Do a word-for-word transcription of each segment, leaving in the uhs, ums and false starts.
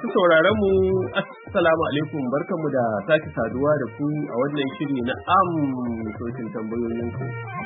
Masu sauraron mu assalamu alaikum, barkanmu da sake saduwa da ku a wannan shiri na amsoshin tambayoyinku.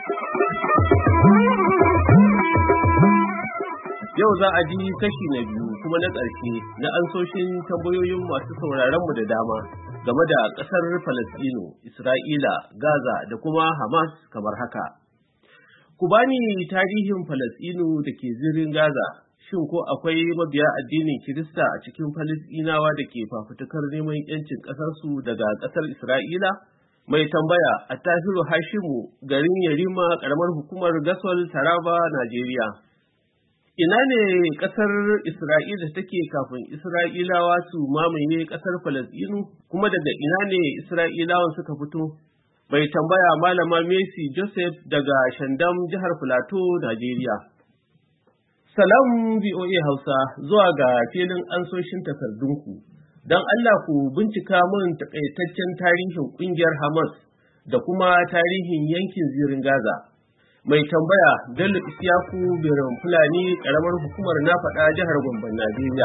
Yau za a ji kashi na biyu kuma na ƙarshe na ansoshin tambayoyin masu sauraron mu da dama game da ƙasar Falasɗinu, Isra'ila, Gaza da kuma Hamas kamar haka. Ku bani tarihin Falasɗinu da ke zirin Gaza. Shin ko akwai mabiya addinin Kirista a cikin Falasɗinawa da ke fafutukar neman ‘yancin ƙasarsu daga ƙasar Isra'ila? Mai tambaya a Tahiru Hashimu, garin Yarima, ƙaramar hukumar Gasol, Taraba, Najeriya. Ina ne ƙasar Isra'ila take kafin Isra'ilawa su mamaye ƙasar Falasɗinu, kuma daga ina ne Isra'ilawan suka fito? Mai tambaya Malama Messi Joseph daga Shandam, jihar Filato, Najeriya. Salam V O A Hausa, zuwa ga filin ansoshin takardunku. Don Allah ku bincika mun takaitaccen tarihin ƙungiyar Hamas da kuma tarihin yankin zirin Gaza. Mai tambaya Bello Isiyaku Birin Fulani, ƙaramar hukumar na faɗa, jihar Gombe, Najeriya.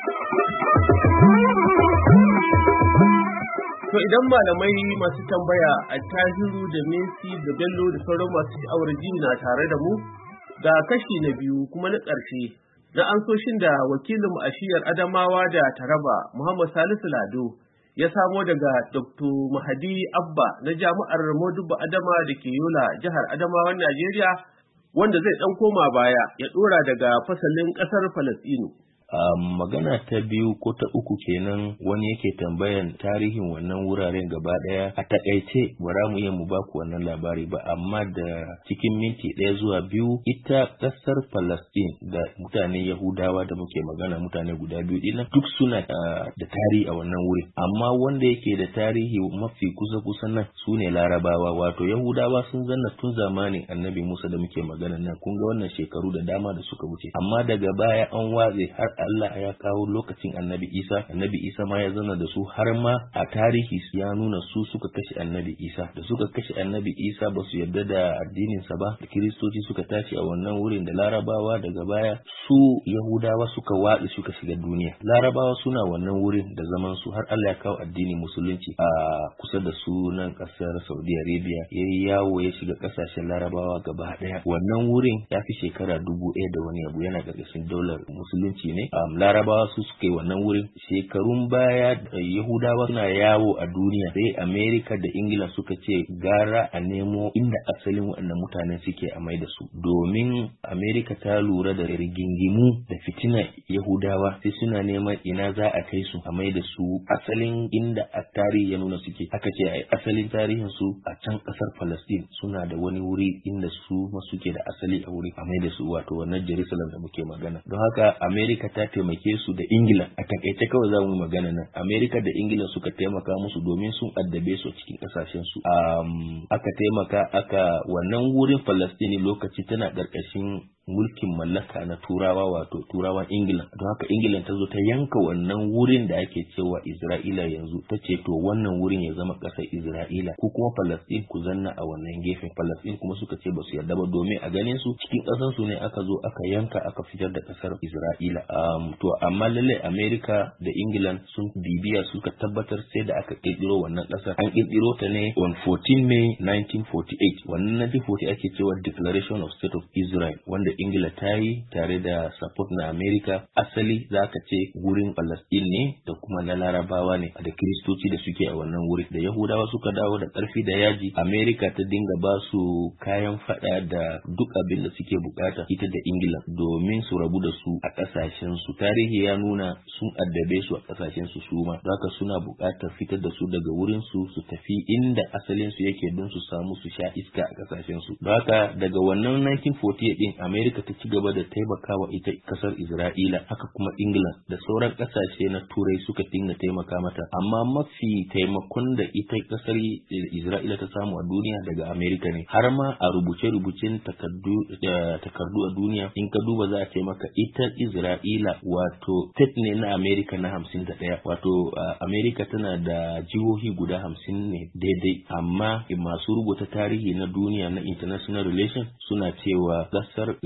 To idan malamai masu tambaya a Tahiru da Messi da Bello da sauran masu sha'awar jini na tare da mu, ga kashi na biyu kuma na ƙarshe na ansoshin da wakilinmu a shiyar Adamawa da Taraba, Muhammad Salisu Lado, ya samo daga Doktor Mahadi Abba na Jami'ar Modubba Adama da ke Yola, jihar Adamawan Najeriya, wanda zai ɗan koma baya ya ɗora daga fasalin ƙasar Falasɗinu. Uh, magana ta biyu ko ta uku kenan wani yake tambayan tarihin wannan wuraren gaba daya. A takaice ba za mu iya mu ba ku wannan labari ba, amma da cikin minti ɗaya zuwa biyu, ita ƙasar Palestine da mutanen Yahudawa da muke magana, mutane guda biyu dinnan duk suna uh, da tarihi a wannan wuri, amma wanda yake da tarihi mafi kusa kusa nan su ne Larabawa. Wato Yahudawa sun zanna tun zamanin Annabi Musa da muke magana nan, kun ga wannan shekaru da dama da suka wuce, amma daga baya an watse har Allah ya kawo lokacin Annabi Isa. Annabi Isa ma ya zana da su, har ma a tarihi ya nuna su suka kashe Annabi Isa. Da suka kashe Annabi Isa ba su yarda da addininsa ba, da Kiristoci suka tashi a wannan wurin da Larabawa. Daga baya su Yahudawa suka watsi suka shiga duniya. Larabawa suna wannan wurin da zaman su har Allah ya kawo addinin musulunci a kusa da su nan kasar Saudi Arabia. Ya yi yawo ya shiga kasashen Larabawa gaba daya. Wannan wurin ya fi shekara dubu ɗaya da wani abu, yana ƙarƙashin daular musulunci ne. Um, larabawa su suke wannan wurin. Shekarun baya da Yahudawa suna yawo a duniya, sai Amerika da Ingila suka ce gara a nemo inda asalin waɗannan mutanen suke a mai da su, domin Amerika ta lura da rigingimu da fitina Yahudawa, sai suna neman ina za a kai su a mai da su asalin inda a tarihi ya nuna suke. Aka ce a asalin tarihin su a can ƙasar Palestine suna da wani wuri inda su ma suke da asali a wuri, a mai da su wato wannan Jerusalem da muke magana. Don haka Amerika ta taimake su da Ingila. A takaice kawai za mu magana nan, Amerika da Ingila suka taimaka musu domin sun addabe su cikin kasashen su. Um, aka taimaka aka wannan wurin Falastini lokaci tana ƙarƙashin mulkin mallaka na turawa, wato turawan Ingila. Don haka Ingila ta zo ta yanka wannan wurin da ake cewa Isra'ila yanzu, ta ce to wannan wurin ya zama ƙasar Isra'ila, ko kuma Falastin ku zanna a wannan gefen. Falastin kuma suka ce ba su yarda ba, domin a ganin su cikin ƙasar su ne aka zo aka yanka aka fitar da ƙasar Isra'ila. Um, to amma lalle Amerika da England sun bibiya suka tabbatar sai da aka kirkiro wannan ƙasar. An kirkiro ta ne on fourteen May nineteen forty-eight. Wannan nineteen forty ake cewa Declaration of State of Israel, wanda Ingila ta yi tare da support na Amerika. Asali za ka ce wurin Palestine ne da kuma na Larabawa ne da Kiristoci da suke a wannan wuri. Da Yahudawa suka dawo da ƙarfi da yaji, Amerika ta dinga ba su kayan fada da duk abin da suke bukata, ita da Ingila, domin su rabu da su a ƙasashen su. Tarihi ya nuna sun addabe su a ƙasashen su suma, don haka suna bukatar fitar da su daga wurin su su tafi inda asalin su yake don su samu su sha iska a ƙasashen su. Don haka daga wannan nineteen forty-eight din Amerika ta ci gaba da taimakawa ita kasar Isra'ila, haka kuma England da sauran kasashe na Turai suka dinga taimaka mata, amma mafi taimakon da ita kasar Isra'ila ta samu a duniya daga Amerika ne. Har ma a rubuce-rubucen takardu da takardu a duniya, in ka duba za a ce maka ita Isra'ila wato state ne na Amerika na hamsin da ɗaya. Wato Amerika tana da jihohi guda hamsin ne daidai, amma masu rubuta tarihi na duniya na international relations suna cewa kasar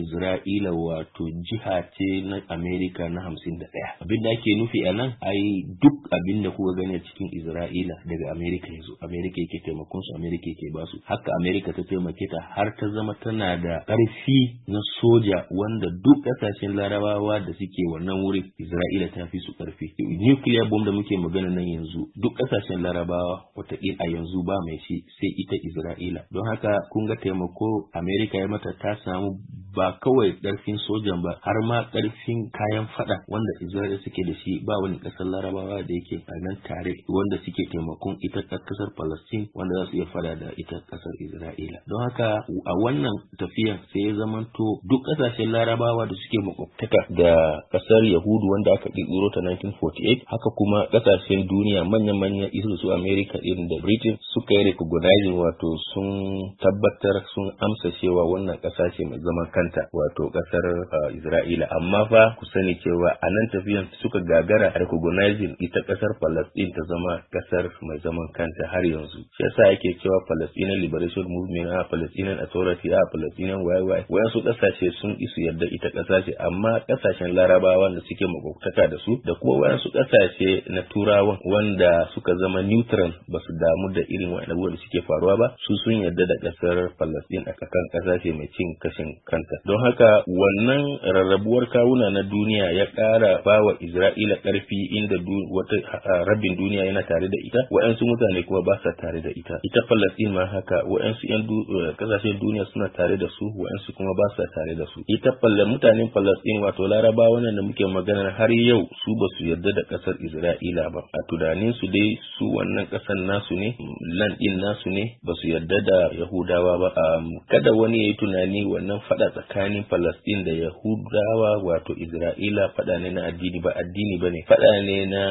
Isra'ila wato jiha ce na Amerika na hamsin da ɗaya. Abin da ake nufi a nan ai duk abin da kuka gani a cikin Isra'ila daga Amerika yanzu. Amerika yake taimakon su, Amerika yake ba su. Haka Amerika ta taimake ta har ta zama tana da ƙarfi na soja wanda duk ƙasashen Larabawa da suke wannan wurin Isra'ila ta fi su ƙarfi. Nuclear bomb da muke magana nan yanzu duk ƙasashen Larabawa wataƙila a yanzu ba mai shi sai ita Isra'ila. Don haka kun ga taimako Amerika ya mata ta samu ba kawai ƙarfin sojan ba har ma ƙarfin kayan fada wanda Isra'ila suke da shi ba wani ƙasar Larabawa da yake a nan tare wanda suke taimakon ita ƙasar Palestine wanda za su iya fada da ita ƙasar Isra'ila. Don haka a wannan tafiyan sai ya zamanto duk ƙasashen Larabawa da suke makwabtaka da ƙasar Yahudu wanda aka ƙirƙiro ta nineteen forty-eight haka kuma ƙasashen duniya manya-manya isu su America irin da Britain suka yi recognizing wato sun tabbatar sun amsa cewa wannan ƙasa ce mai zaman kanta wato ƙasar uh, Isra'ila. Amma fa ku sani cewa a nan tafiyan suka gagara recognizing ita ƙasar Palestine ta zama ƙasar mai zaman kanta har yanzu. Shi yasa yake cewa Palestinian Liberation Movement, a Palestinian Authority, a Palestinian Y Y. Wayansu ƙasashe sun isu yadda ita ƙasa ce, amma ƙasashen Larabawa da suke makwabtaka da su da kuma wayansu ƙasashe na Turawan wanda suka zama neutral ba su damu da irin waɗannan abubuwan da suke faruwa ba, su sun yarda da ƙasar Palestine a kan ƙasashe mai cin kashin kanta. Don haka wannan rarrabuwar kawuna na duniya ya ƙara ba wa Isra'ila ƙarfi inda wata rabin duniya yana tare da ita, waɗansu mutane kuma ba sa tare da ita. Ita Palestine ma haka, waɗansu ƴan ƙasashen duniya suna tare da su, waɗansu kuma ba sa tare da su. Ita mutanen Palestine wato Larabawa da muke magana har yau su ba su yarda da ƙasar Isra'ila ba. A tunanin su dai su wannan ƙasar nasu ne, land ɗin nasu ne, ba su yarda da Yahudawa ba. Kada wani ya yi tunani wannan faɗa tsakanin Palestine da Yahudawa wato Isra'ila faɗa ne na addini ba addini ba ne. Faɗa ne na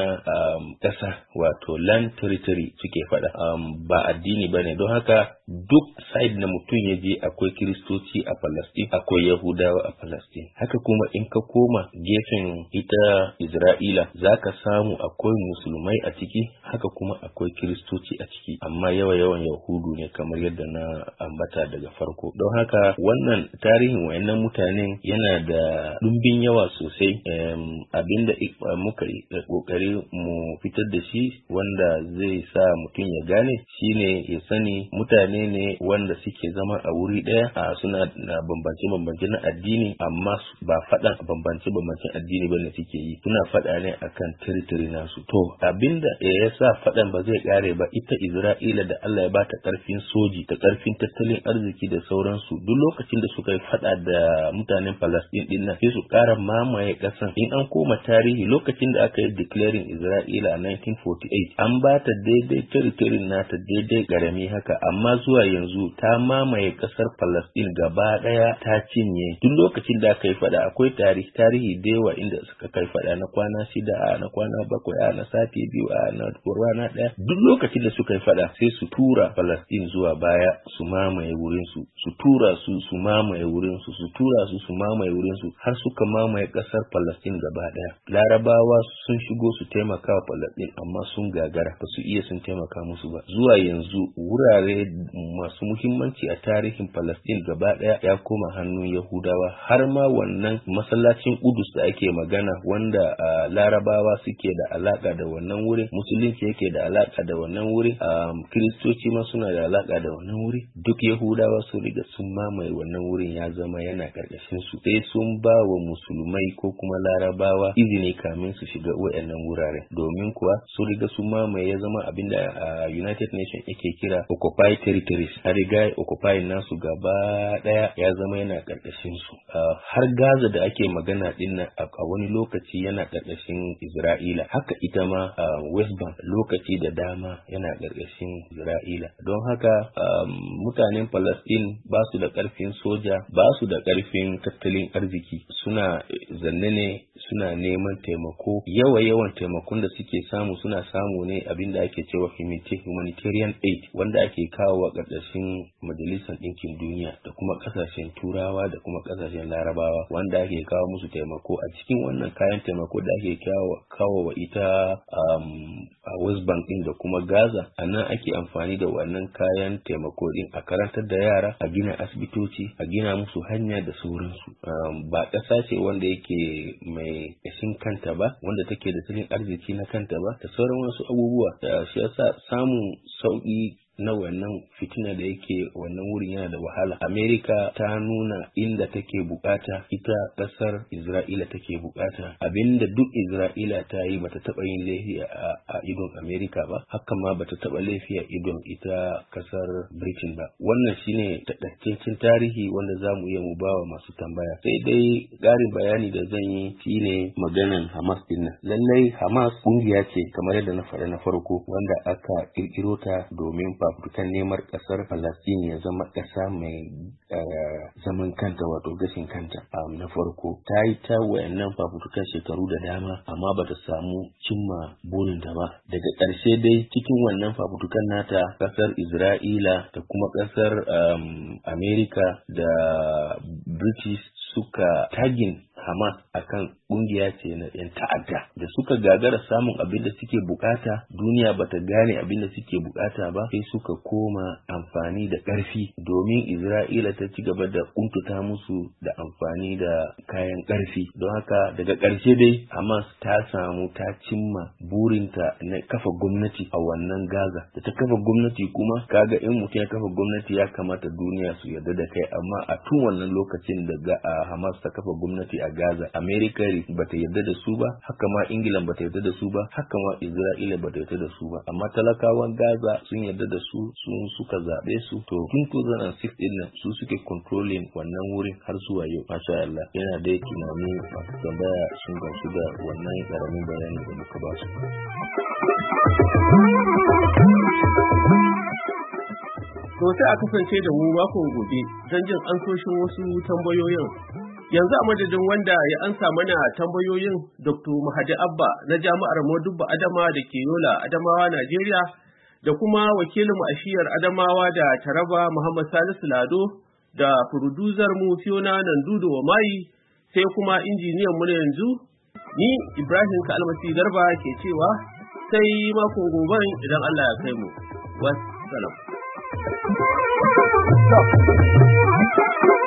ƙasa wato land territory suke faɗa ba addini ba ne. Don haka duk side na mutum ya je akwai Kiristoci a Palestine, akwai Yahudawa a Palestine. Haka kuma in ka koma gefen ita Isra'ila za ka samu akwai musulmai a ciki, haka kuma akwai Kiristoci a ciki, amma yawa yawan Yahudu ne kamar yadda na ambata daga farko. Don haka wannan tarihin wayannan mutanen yana da ɗumbin yawa sosai. Abinda muka kokari mu fitar da shi wanda zai sa mutum ya gane shine ya sani mutane ne wanda suke zama a wuri ɗaya, a suna na bambance-bambance na addini, amma ba faɗan bambance-bambancen addini ba ne suke yi, suna faɗa ne akan territory nasu. To abinda ya sa faɗan ba zai ƙare ba, ita Isra'ila da Allah ya bata ƙarfin soji da ƙarfin tattalin arziki da sauransu, duk lokacin da suka yi faɗa da mutanen Palestine din nan sai su ƙara mamaye ƙasan. In an koma tarihi lokacin da aka yi declaring Isra'ila a nineteen forty-eight an ba ta daidai territory nata daidai ƙarami haka, amma zuwa yanzu ta mamaye ƙasar Palestine gaba ɗaya ta cinye. Duk lokacin da aka yi faɗa akwai tarihi tarihi da yawa inda suka kai faɗa na kwana shida, a na kwana bakwai, a na sati biyu, a na rana ɗaya. Duk lokacin da suka yi faɗa sai su tura Palestine zuwa baya su mamaye wurin su, su tura su su mamaye wurin su, su tura su su mamaye wurin su har suka mamaye ƙasar Palestine gaba ɗaya. Larabawa sun shigo su taimaka wa Palestine amma sun gagara, ba su iya sun taimaka musu ba. Zuwa yanzu wurare masu muhimmanci a tarihin Palestine gaba ɗaya ya koma hannun Yahudawa, har ma wannan masallacin Qudus da ake magana wanda uh, Larabawa suke da alaka da wannan wurin, musulunci yake da alaka da wannan wurin, um, Kiristoci ma suna da alaka da wannan wuri, duk Yahudawa sun riga sun mamaye wannan wurin, ya zama yana karkashin su. Sai sun ba wa musulmai ko kuma Larabawa izini kamin su shiga wayannan wurare, domin kuwa sun riga sun mamaye, ya zama abinda uh, United Nations yake kira occupied territories. Har riga occupy nasu gaba daya ya zama yana karkashin su. Uh, har Gaza da ake magana din nan a wani lokaci yana karkashin Isra'ila, haka ita ma uh, West Bank lokaci da dama yana karkashin Isra'ila. Don haka um, mutanen Palestine ba su da karfin soja, ba su da karfin tattalin arziki, suna zanne ne suna neman taimako. Yawa yawan taimakon da suke samu suna samu ne abinda ake cewa humanitarian aid wanda ake kawo wa karkashin Majalisar Ɗinkin Duniya da kuma kasashen Turawa da kuma kasashen Larabawa, wanda ake kawo musu taimako. A cikin wannan kayan taimako da ake kawo wa ita um, a West Bank din da kuma Gaza, a nan ake amfani da wannan kayan taimako din a karantar da yara, a gina asibitoci, a gina musu musu hanya da sauransu. Um, ba ƙasa ce wanda yake mai ƙashin kanta ba, wanda take da tattalin arziki na kanta ba, da sauran wasu abubuwa. Da shi yasa samun sauƙi na wannan fitina da yake wannan wurin yana da wahala. Amerika ta nuna inda take bukata, ita kasar Isra'ila take bukata. Abinda duk Isra'ila ta yi bata taba yin laifi a, a idon Amerika ba, haka ma bata taba laifi a idon ita kasar Britain ba. Wannan shine takaitaccen tarihi wanda zamu iya mu bawa masu tambaya. Sai dai ƙarin bayani da zan yi shine maganan Hamas din nan. Lallai Hamas kungiya ce kamar yadda na faɗa na farko wanda aka kirkiro ta domin fafutukan neman kasar Falastin ya zama kasa mai zaman kanta wato gashin kanta. Na farko ta yi ta wayannan fafutukan shekaru da dama amma bata samu cimma burinta ba. Daga ƙarshe dai cikin wannan fafutukan nata kasar Isra'ila da kuma kasar um, Amerika da British suka tagin Hamas akan kungiya ce na yan ta'adda. Da suka gagara samun abin da suke bukata, duniya bata gane abin da suke bukata ba, sai suka koma amfani da ƙarfi domin Isra'ila ta ci gaba da kuntuta musu da amfani da kayan ƙarfi. Don haka daga ƙarshe dai Hamas ta samu ta cimma burinta na kafa gwamnati a wannan Gaza. Da ta kafa gwamnati kuma kaga in mutum ya kafa gwamnati ya kamata duniya su yarda da kai, amma a tun wannan lokacin da Hamas ta kafa gwamnati a Gaza, Amerika bata yarda da su ba, haka ma Ingila bata yarda da su ba, haka ma Isra'ila bata yarda da su ba, amma talakawan Gaza sun yarda da su, sun suka zabe su. To tun two thousand six din nan su suke controlling wannan wurin har zuwa yau. Masha Allah, yana da tunani masu tambaya sun gamsu da wannan karamin bayani da muka ba su. To sai a kasance da mu makon gobe don jin ansoshin wasu tambayoyin. Yanzu a madadin wanda ya ansa mana tambayoyin Doctor Mahadi Abba na Jami'ar Modubba Adama da ke Yola, Adamawa, Najeriya, da kuma wakilinmu a shiyar Adamawa da Taraba Muhammad Salisu Lado, da producer mu Fiona Nandudo Wamayi, sai kuma injiniyan mu na yanzu, ni Ibrahim Kalmasi Garba ke cewa sai makon goben idan Allah ya kai mu. Wassalam.